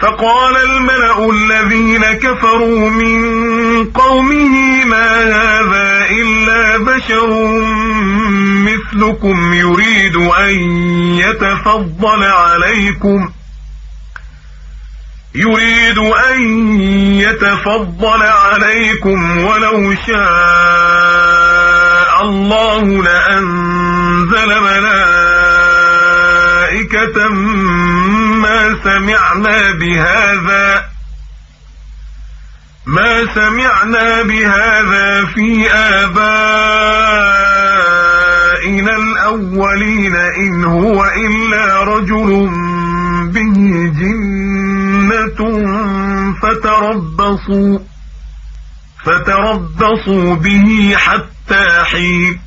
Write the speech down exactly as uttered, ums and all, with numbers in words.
فقال الملأ الذين كفروا من قومه ما هذا إلا بشر مثلكم يريد أن يتفضل عليكم يريد أن يتفضل عليكم ولو شاء الله لأنزل ملائكة ما سمعنا بهذا ما سمعنا بهذا في آبائنا الأولين إن هو إلا رجل به جنة فتربصوا فتربصوا به حتى حين